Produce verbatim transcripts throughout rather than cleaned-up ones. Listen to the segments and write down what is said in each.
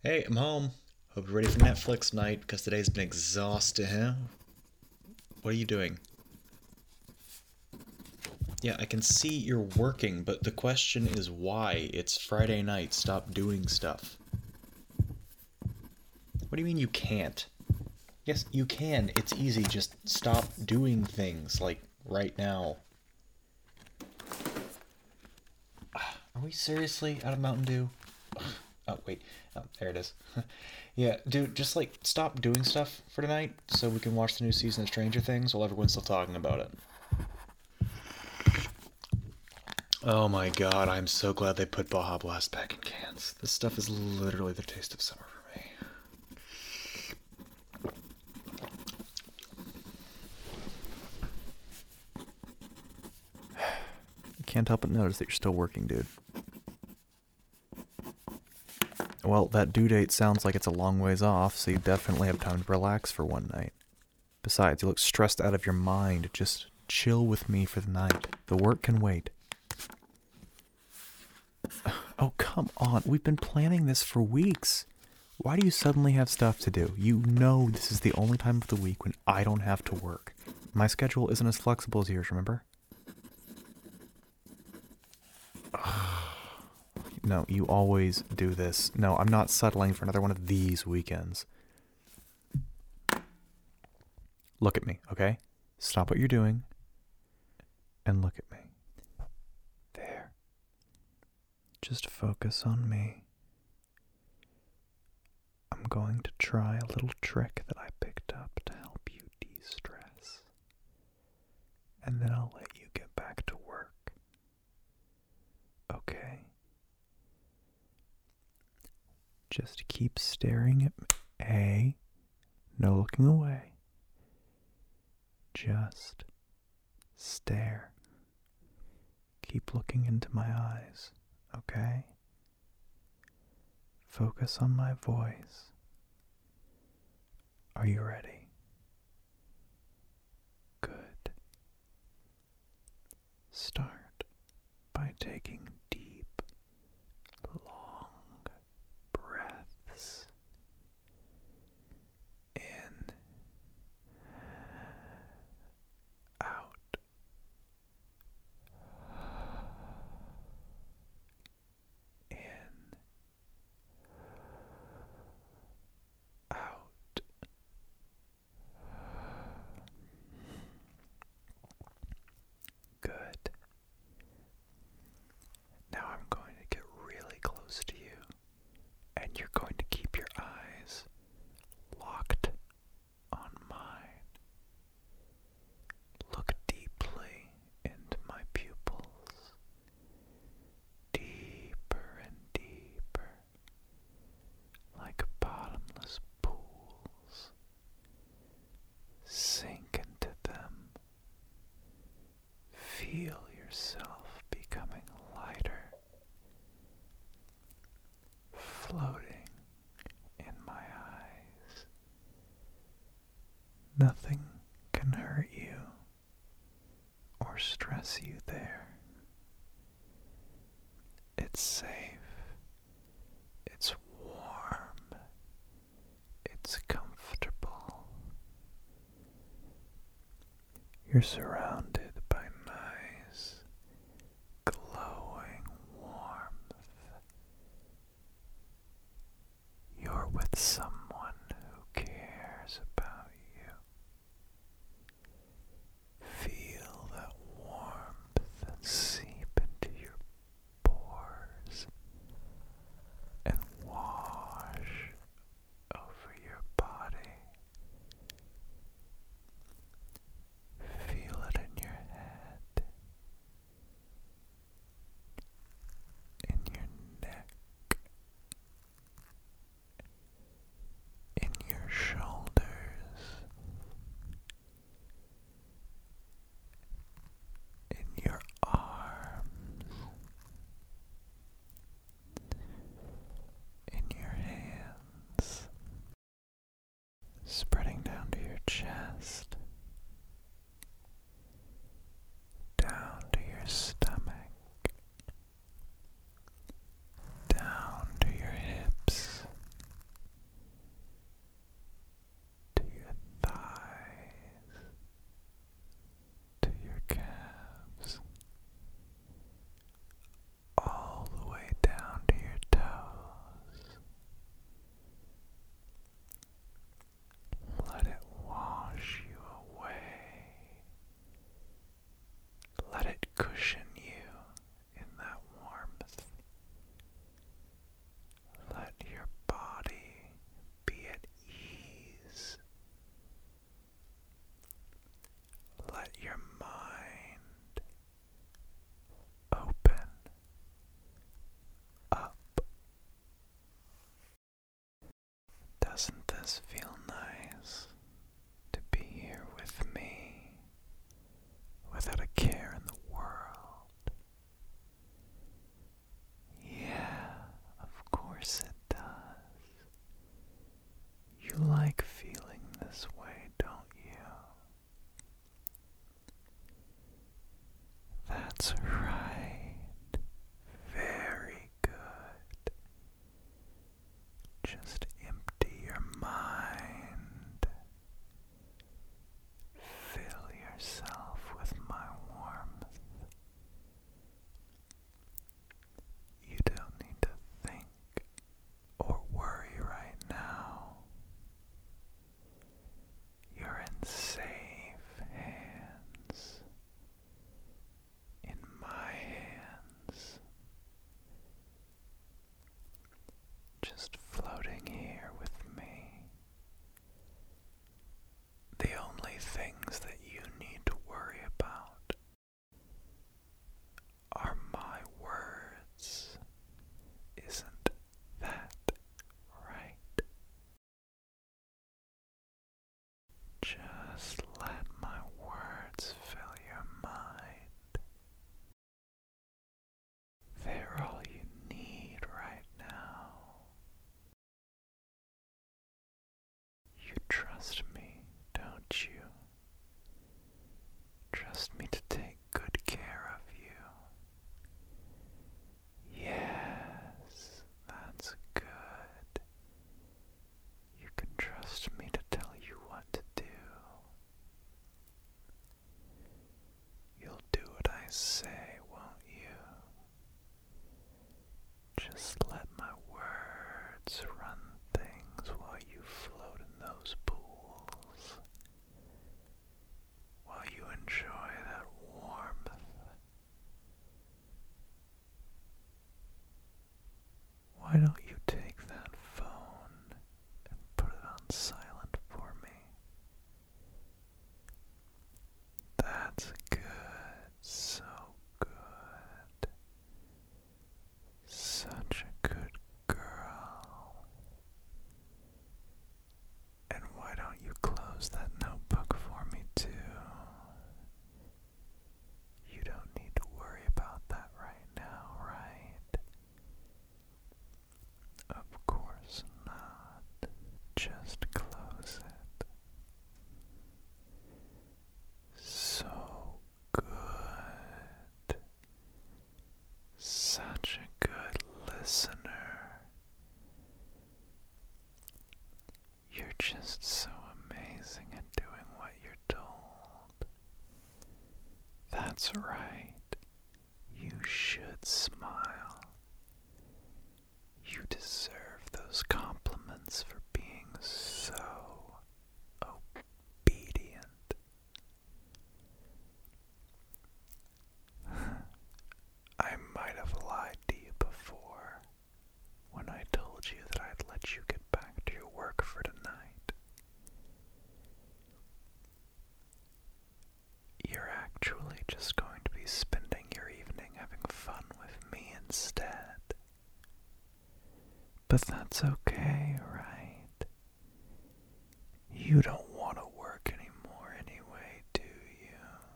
Hey, I'm home. Hope you're ready for Netflix night, because today's been exhausting, huh? What are you doing? Yeah, I can see you're working, but the question is why? It's Friday night. Stop doing stuff. What do you mean you can't? Yes, you can. It's easy. Just stop doing things, like right now. Are we seriously out of Mountain Dew? Oh, wait. Oh, there it is. Yeah, dude, just like stop doing stuff for tonight so we can watch the new season of Stranger Things while everyone's still talking about it. Oh my god, I'm so glad they put Baja Blast back in cans. This stuff is literally the taste of summer for me. I can't help but notice that you're still working, dude. Well, that due date sounds like it's a long ways off, so you definitely have time to relax for one night. Besides, you look stressed out of your mind. Just chill with me for the night. The work can wait. Oh, come on. We've been planning this for weeks. Why do you suddenly have stuff to do? You know this is the only time of the week when I don't have to work. My schedule isn't as flexible as yours, remember? No, you always do this. No, I'm not settling for another one of these weekends. Look at me, okay? Stop what you're doing and look at me. There. Just focus on me. I'm going to try a little trick that I picked up to help you de-stress. And then I'll let you get back to work. Okay? Just keep staring at me. A. No looking away. Just stare. Keep looking into my eyes, okay? Focus on my voice. Are you ready? Good. Start by taking deep, long breaths in, out, in, out. Good. Now I'm going to get really close to you, and you're going to keep your eyes locked on mine. Look deeply into my pupils, deeper and deeper, like bottomless pools. Sink into them. Feel yourself becoming lighter, floating in my eyes. Nothing can hurt you or stress you there. It's safe. It's warm. It's comfortable. You're surrounded by nice, glowing warmth. You're with someone who cares about you. Feel that warmth seep into your pores and wash over your body. Feel it in your head, in your neck, in your shoulders, in your arms, in your hands, spreading down to your chest, down to your stomach, down to your hips, does feel nice to be here with me without a care in the world. Yeah, of course it does. You like feeling this way, don't you? That's right. Very good. Just empty your mind. Fill yourself with my warmth. You don't need to think or worry right now. You're in safe hands. In my hands. Just floating here with me. The only things that you need to worry about are my words. Isn't that right? Just let my words fill your mind. They're all you need right now. You trust me, don't you? Trust me to take good care of you. Yes, that's good. You can trust me to tell you what to do. You'll do what I say, won't you? Just let my words run things while you float in those pools, while you enjoy that warmth. Why don't you take that phone and put it on silent for me? That's good, so good. Such a good girl. And why don't you close that notebook for me too? You don't need to worry about that right now, right? Of course not. Just close it. So good. Such a good listener. You're just so amazing at doing what you're told. That's right. You should smile. You deserve those compliments for being so obedient. I might have lied to you before when I told you that I'd let you get back to your work for tonight. You're actually just going to be spending your evening having fun with me instead. But that's okay, right? You don't want to work anymore anyway, do you?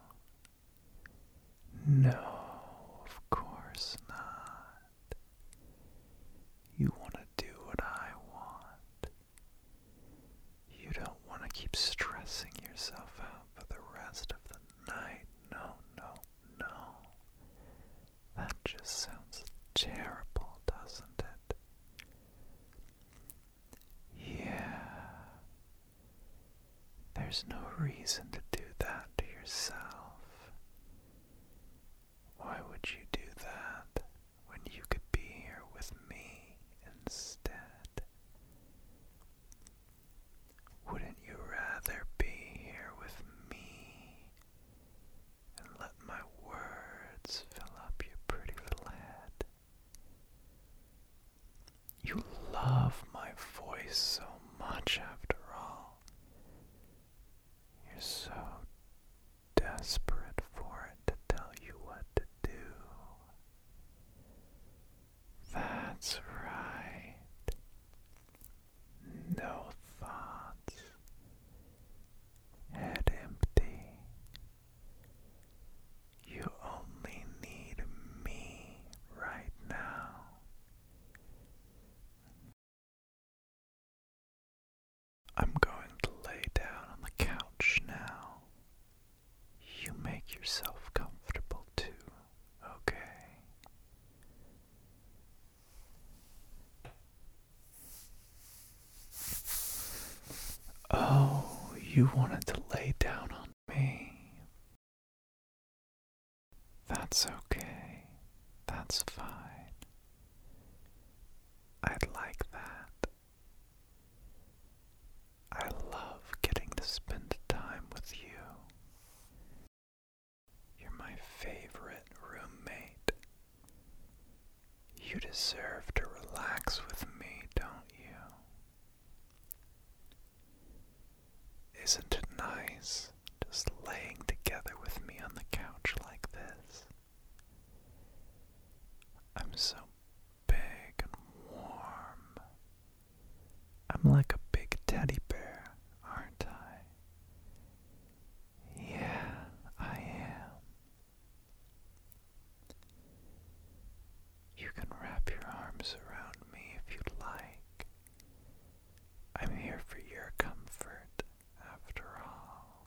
No, of course not. You want to do what I want. You don't want to keep stressing yourself out for the rest of the night. No, no, no. That just sounds terrible, doesn't it? Yeah. There's no reason to do that to yourself. Why would you do that when you could be here with me instead? Wouldn't you rather be here with me and let my words fill up your pretty little head? You love my voice so much after all. You're so desperate for it to tell you what to do. That's right. No thought I'm going to lay down on the couch now. You make yourself comfortable too, okay? Oh, you wanted to lay down on me. That's okay. That's fine. I'd like that. I love getting to spend time with you. You're my favorite roommate. You deserve to relax with me, don't you? Isn't it nice just laying together with me on the couch like this? I'm so big and warm. I'm like a big teddy bear, aren't I? Yeah, I am. You can wrap your arms around me if you'd like. I'm here for your comfort, after all.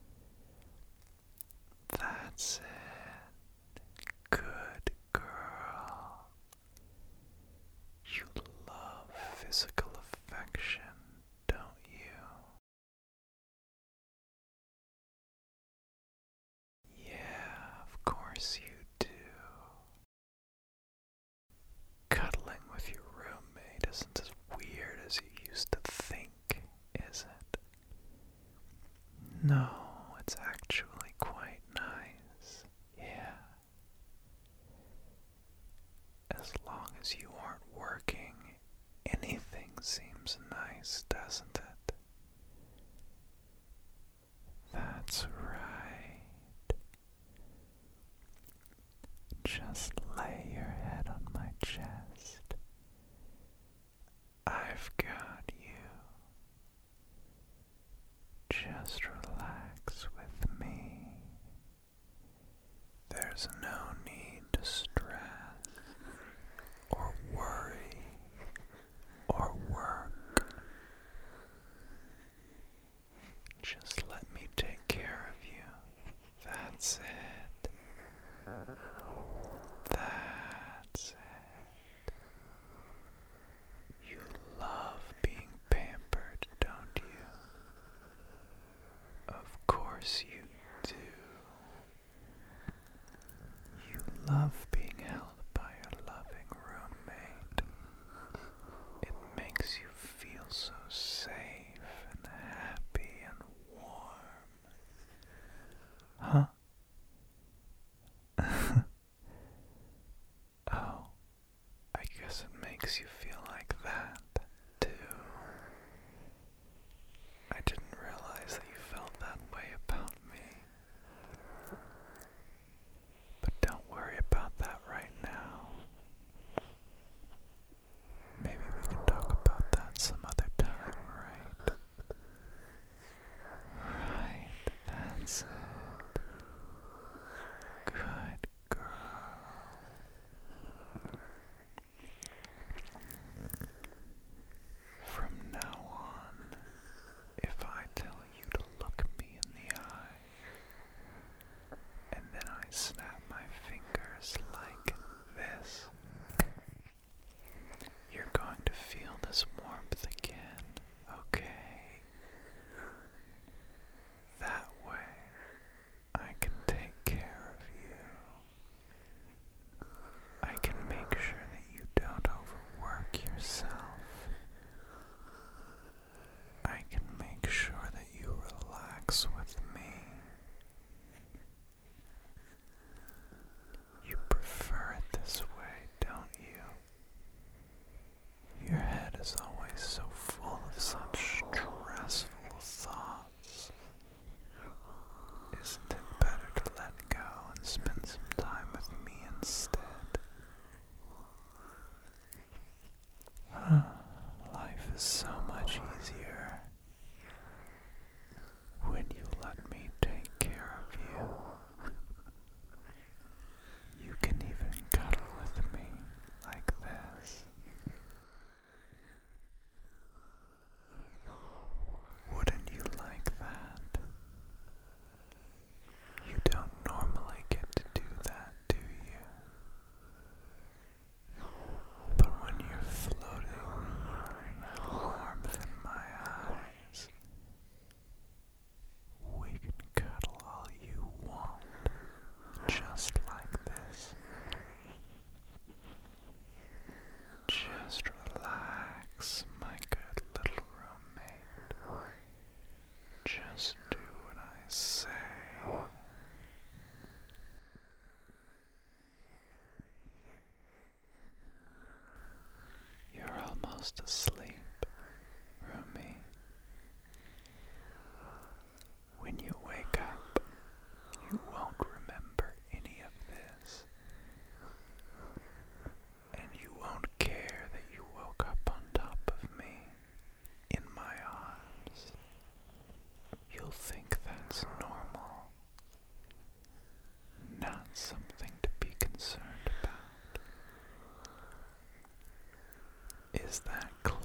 That's it. Good girl. You love physical affection, don't you? Yeah, of course you do. Cuddling with your roommate isn't as weird as you used to think, is it? No, it's actually quite nice. Yeah. As long as you aren't working, anything seems nice, doesn't it? That's right. Just lay your head on my chest. I've got you. Just relax with me. There's no need to stress or worry or work. Just let me take care of you. That's it. That's it. You love being pampered, don't you? Of course you do. You love being held by a loving roommate. It makes you feel so safe and happy and warm. Huh? Oh, I guess it makes you feel like that, too. I didn't realize that you felt that way about me. But don't worry about that right now. Maybe we can talk about that some other time, right? Right, that's it. Good girl. From now on, if I tell you to look me in the eye, and then I snap my fingers like this, you're going to feel this warmth again, okay? That way, I can take care of you. I can make sure that you don't overwork yourself. I can make sure that you relax with me. You prefer it this way, don't you? Your head is always so full of such stressful thoughts. Isn't it better to let go and spend some time with me instead? Life is so much easier when you let me take care of you. You can even cuddle with me like this. fast asleep, Rumi. When you wake up, you won't remember any of this. And you won't care that you woke up on top of me, in my arms. You'll think that's normal, not something to be concerned about. Is that clear?